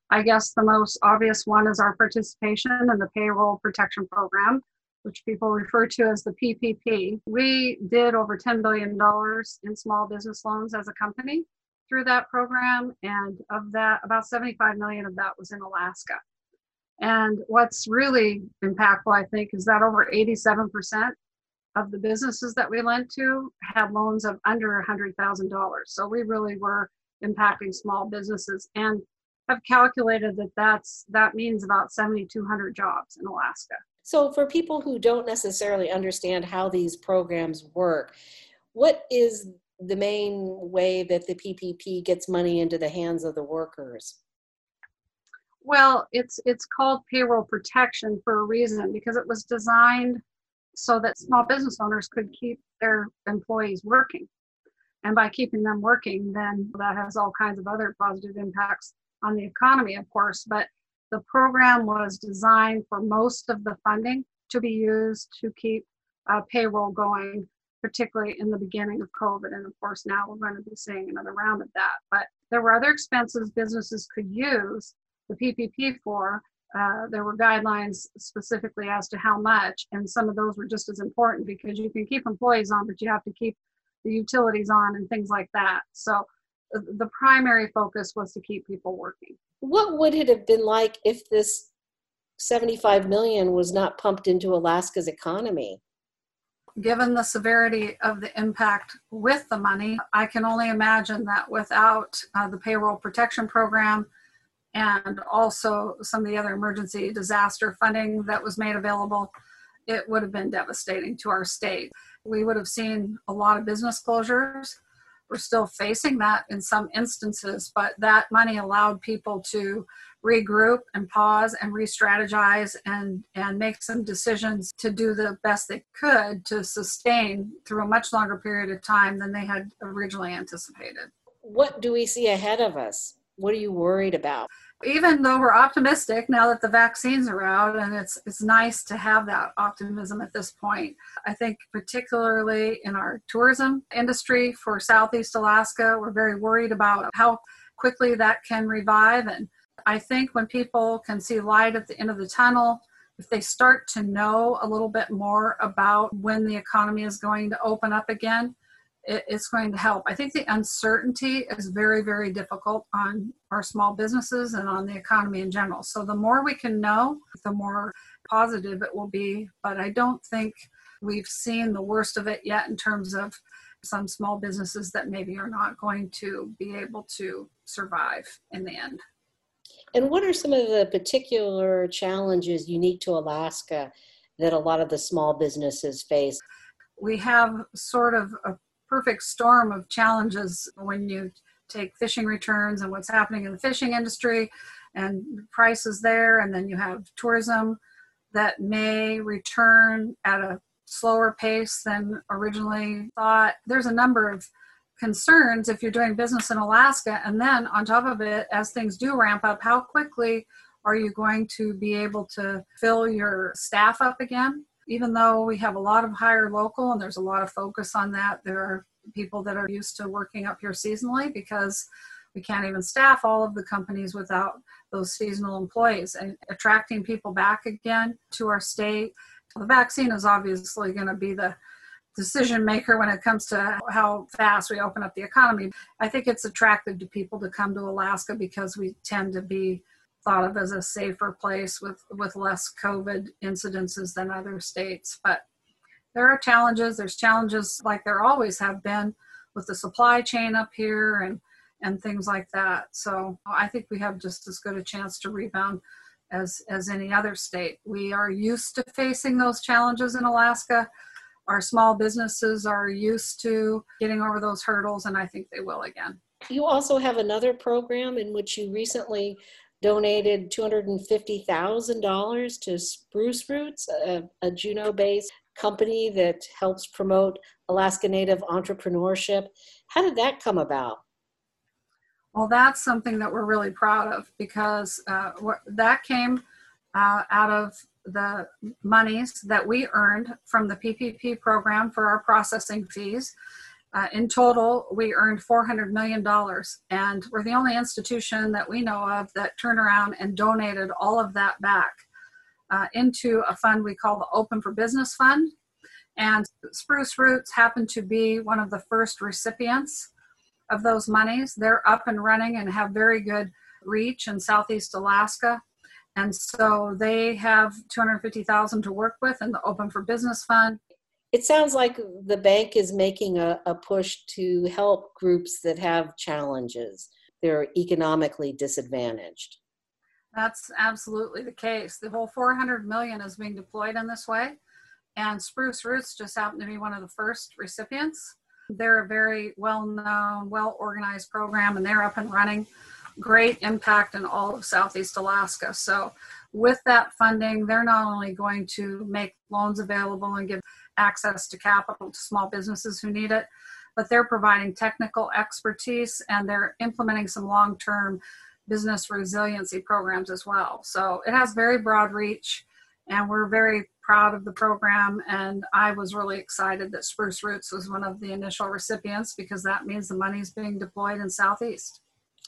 I guess the most obvious one is our participation in the Payroll Protection Program, which people refer to as the PPP. We did over $10 billion in small business loans as a company through that program. And of that, about 75 million of that was in Alaska. And what's really impactful, I think, is that over 87% of the businesses that we lent to had loans of under $100,000. So we really were impacting small businesses, and have calculated that means about 7,200 jobs in Alaska. So for people who don't necessarily understand how these programs work, what is the main way that the PPP gets money into the hands of the workers? Well, it's called payroll protection for a reason, because it was designed so that small business owners could keep their employees working. And by keeping them working, then that has all kinds of other positive impacts on the economy, of course. But the program was designed for most of the funding to be used to keep payroll going, particularly in the beginning of COVID. And of course, now we're going to be seeing another round of that. But there were other expenses businesses could use the PPP for. There were guidelines specifically as to how much, and some of those were just as important, because you can keep employees on, but you have to keep the utilities on and things like that. So the primary focus was to keep people working. What would it have been like if this 75 million was not pumped into Alaska's economy? Given the severity of the impact with the money, I can only imagine that without the payroll protection program and also some of the other emergency disaster funding that was made available, it would have been devastating to our state. We would have seen a lot of business closures. We're still facing that in some instances, but that money allowed people to regroup and pause and re-strategize and make some decisions to do the best they could to sustain through a much longer period of time than they had originally anticipated. What do we see ahead of us? What are you worried about? Even though we're optimistic now that the vaccines are out, and it's nice to have that optimism at this point, I think particularly in our tourism industry for Southeast Alaska, we're very worried about how quickly that can revive. And I think when people can see light at the end of the tunnel, if they start to know a little bit more about when the economy is going to open up again, it's going to help. I think the uncertainty is very, very difficult on our small businesses and on the economy in general. So the more we can know, the more positive it will be. But I don't think we've seen the worst of it yet in terms of some small businesses that maybe are not going to be able to survive in the end. And what are some of the particular challenges unique to Alaska that a lot of the small businesses face? We have sort of a perfect storm of challenges when you take fishing returns and what's happening in the fishing industry and prices there, and then you have tourism that may return at a slower pace than originally thought. There's a number of concerns if you're doing business in Alaska, and then on top of it, as things do ramp up, how quickly are you going to be able to fill your staff up again? Even though we have a lot of hire local and there's a lot of focus on that, there are people that are used to working up here seasonally because we can't even staff all of the companies without those seasonal employees. And attracting people back again to our state, the vaccine is obviously going to be the decision maker when it comes to how fast we open up the economy. I think it's attractive to people to come to Alaska because we tend to be thought of as a safer place with less COVID incidences than other states. But there are challenges. There's challenges like there always have been with the supply chain up here and things like that. So I think we have just as good a chance to rebound as any other state. We are used to facing those challenges in Alaska. Our small businesses are used to getting over those hurdles, and I think they will again. You also have another program in which you recently donated $250,000 to Spruce Roots, a Juneau-based company that helps promote Alaska Native entrepreneurship. How did that come about? Well, that's something that we're really proud of because that came out of the monies that we earned from the PPP program for our processing fees. In total, we earned $400 million, and we're the only institution that we know of that turned around and donated all of that back into a fund we call the Open for Business Fund. And Spruce Roots happened to be one of the first recipients of those monies. They're up and running and have very good reach in Southeast Alaska. And so they have $250,000 to work with in the Open for Business Fund. It sounds like the bank is making a push to help groups that have challenges. They're economically disadvantaged. That's absolutely the case. The whole $400 million is being deployed in this way. And Spruce Roots just happened to be one of the first recipients. They're a very well-known, well-organized program, and they're up and running. Great impact in all of Southeast Alaska. So with that funding, they're not only going to make loans available and give access to capital to small businesses who need it, but they're providing technical expertise, and they're implementing some long-term business resiliency programs as well. So it has very broad reach, and we're very proud of the program. And I was really excited that Spruce Roots was one of the initial recipients, because that means the money is being deployed in Southeast.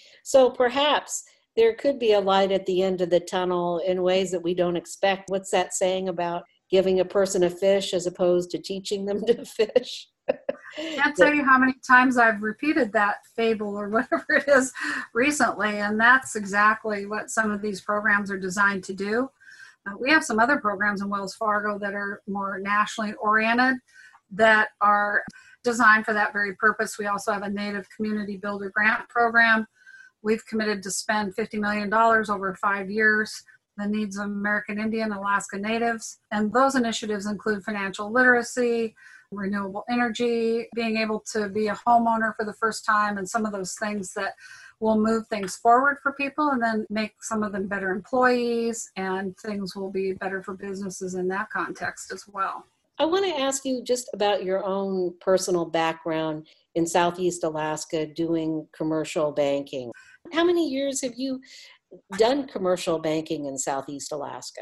So perhaps there could be a light at the end of the tunnel in ways that we don't expect. What's that saying about giving a person a fish as opposed to teaching them to fish? I can't tell you how many times I've repeated that fable or whatever it is recently, and that's exactly what some of these programs are designed to do. We have some other programs in Wells Fargo that are more nationally oriented that are designed for that very purpose. We also have a Native Community Builder Grant program. We've committed to spend $50 million over 5 years, the needs of American Indian and Alaska Natives. And those initiatives include financial literacy, renewable energy, being able to be a homeowner for the first time, and some of those things that will move things forward for people and then make some of them better employees, and things will be better for businesses in that context as well. I want to ask you just about your own personal background in Southeast Alaska doing commercial banking. How many years have you done commercial banking in Southeast Alaska?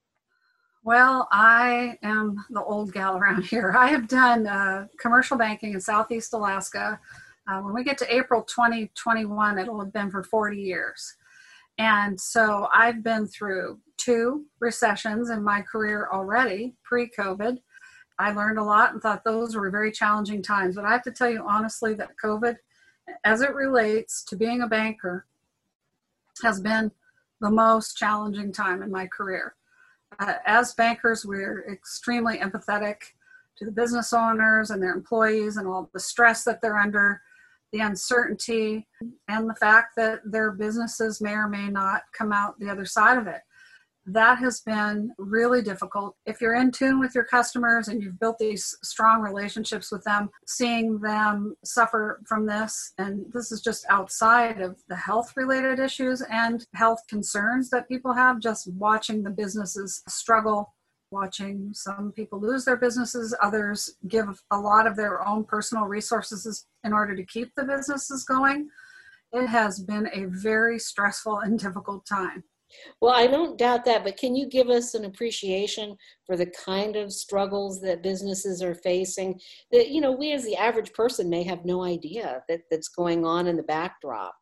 Well, I am the old gal around here. I have done commercial banking in Southeast Alaska. When we get to April 2021, it'll have been for 40 years. And so I've been through 2 recessions in my career already, pre-COVID. I learned a lot and thought those were very challenging times. But I have to tell you honestly that COVID, as it relates to being a banker, has been the most challenging time in my career. As bankers, we're extremely empathetic to the business owners and their employees and all the stress that they're under, the uncertainty, and the fact that their businesses may or may not come out the other side of it. That has been really difficult. If you're in tune with your customers and you've built these strong relationships with them, seeing them suffer from this, and this is just outside of the health-related issues and health concerns that people have, just watching the businesses struggle, watching some people lose their businesses, others give a lot of their own personal resources in order to keep the businesses going. It has been a very stressful and difficult time. Well, I don't doubt that, but can you give us an appreciation for the kind of struggles that businesses are facing that, we as the average person may have no idea that's going on in the backdrop?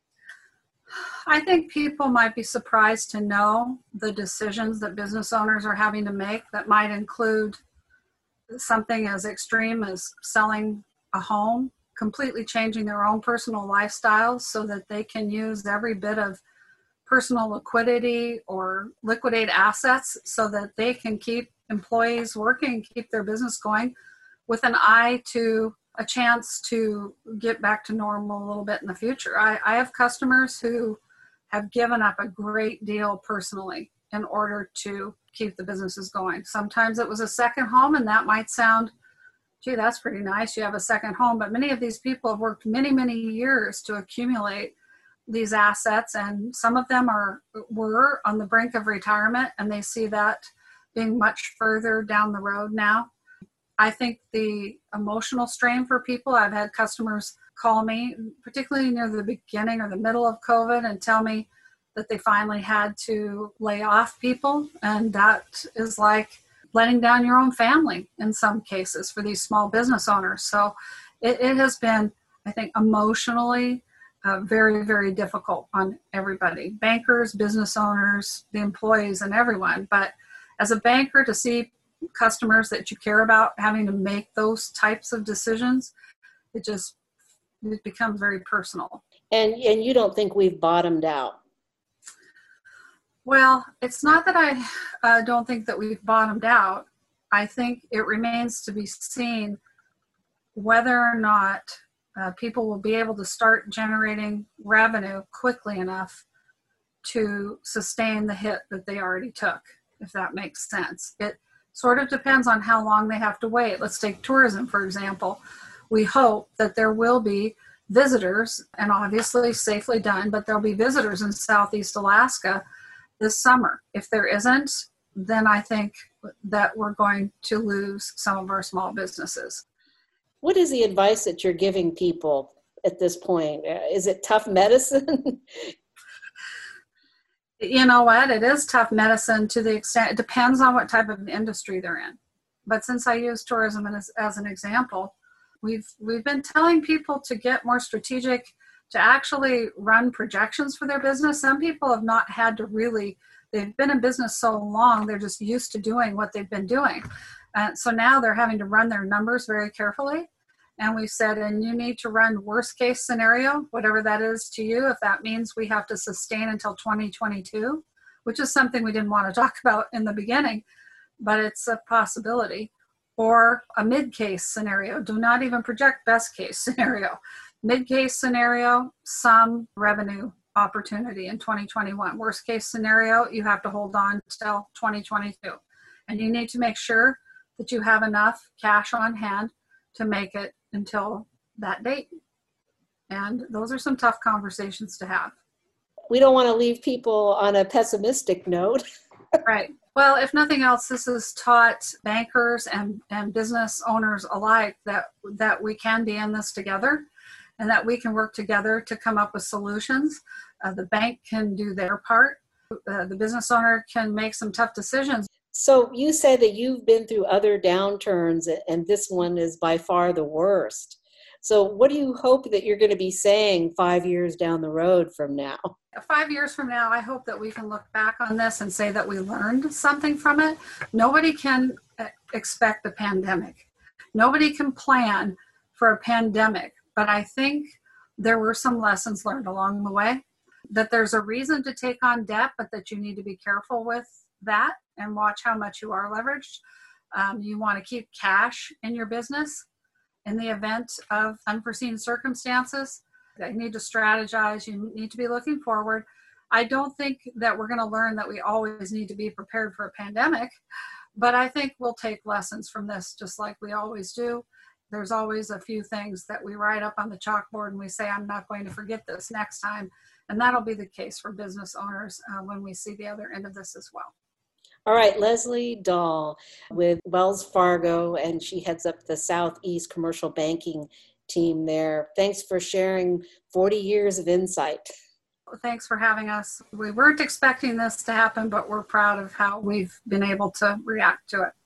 I think people might be surprised to know the decisions that business owners are having to make that might include something as extreme as selling a home, completely changing their own personal lifestyles so that they can use every bit of personal liquidity or liquidate assets so that they can keep employees working, keep their business going, with an eye to a chance to get back to normal a little bit in the future. I have customers who have given up a great deal personally in order to keep the businesses going. Sometimes it was a second home, and that might sound, gee, that's pretty nice, you have a second home, but many of these people have worked many, many years to accumulate these assets, and some of them were on the brink of retirement, and they see that being much further down the road now. I think the emotional strain for people, I've had customers call me, particularly near the beginning or the middle of COVID, and tell me that they finally had to lay off people, and that is like letting down your own family in some cases for these small business owners. So it has been, I think, emotionally very, very difficult on everybody, bankers, business owners, the employees, and everyone. But as a banker, to see customers that you care about having to make those types of decisions, it becomes very personal. And you don't think we've bottomed out? Well, it's not that I don't think that we've bottomed out. I think it remains to be seen whether or not people will be able to start generating revenue quickly enough to sustain the hit that they already took, if that makes sense. It sort of depends on how long they have to wait. Let's take tourism, for example. We hope that there will be visitors, and obviously safely done, but there'll be visitors in Southeast Alaska this summer. If there isn't, then I think that we're going to lose some of our small businesses. What is the advice that you're giving people at this point? Is it tough medicine? You know what? It is tough medicine to the extent, it depends on what type of industry they're in. But since I use tourism as an example, we've been telling people to get more strategic, to actually run projections for their business. Some people have not had to really, they've been in business so long, they're just used to doing what they've been doing. So now they're having to run their numbers very carefully. And we said, and you need to run worst case scenario, whatever that is to you. If that means we have to sustain until 2022, which is something we didn't want to talk about in the beginning, but it's a possibility. Or a mid-case scenario. Do not even project best case scenario. Mid-case scenario, some revenue opportunity in 2021. Worst case scenario, you have to hold on till 2022. And you need to make sure that you have enough cash on hand to make it until that date. And those are some tough conversations to have. We don't want to leave people on a pessimistic note. Right. Well, if nothing else, this has taught bankers and business owners alike that we can be in this together and that we can work together to come up with solutions. The bank can do their part. The business owner can make some tough decisions. So you said that you've been through other downturns and this one is by far the worst. So what do you hope that you're going to be saying 5 years down the road from now? 5 years from now, I hope that we can look back on this and say that we learned something from it. Nobody can expect a pandemic. Nobody can plan for a pandemic. But I think there were some lessons learned along the way, that there's a reason to take on debt, but that you need to be careful with that and watch how much you are leveraged. You want to keep cash in your business in the event of unforeseen circumstances. You need to strategize. You need to be looking forward. I don't think that we're going to learn that we always need to be prepared for a pandemic, but I think we'll take lessons from this just like we always do. There's always a few things that we write up on the chalkboard and we say, I'm not going to forget this next time. And that'll be the case for business owners when we see the other end of this as well. All right, Leslie Dahl with Wells Fargo, and she heads up the Southeast Commercial Banking team there. Thanks for sharing 40 years of insight. Thanks for having us. We weren't expecting this to happen, but we're proud of how we've been able to react to it.